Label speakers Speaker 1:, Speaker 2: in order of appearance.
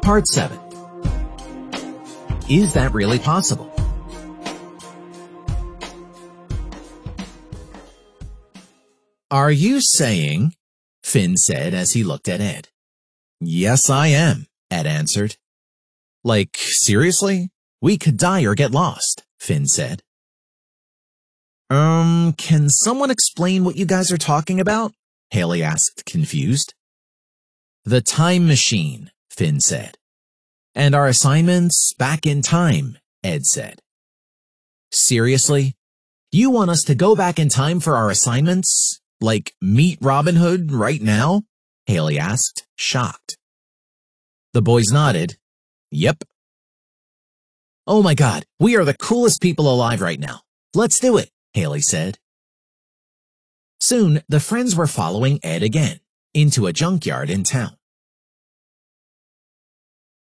Speaker 1: Part 7. Is that really possible? Are you saying? Finn said as he looked at Ed. Yes, I am, Ed answered. Like, seriously? We could die or get lost, Finn said. Can someone explain what you guys are talking about? Haley asked, confused. The time machine, Finn said. And our assignments back in time, Ed said. Seriously? You want us to go back in time for our assignments? Like meet Robin Hood right now? Haley asked, shocked. The boys nodded. Yep. Oh my God, we are the coolest people alive right now. Let's do it, Haley said. Soon, the friends were following Ed again, into a junkyard in town.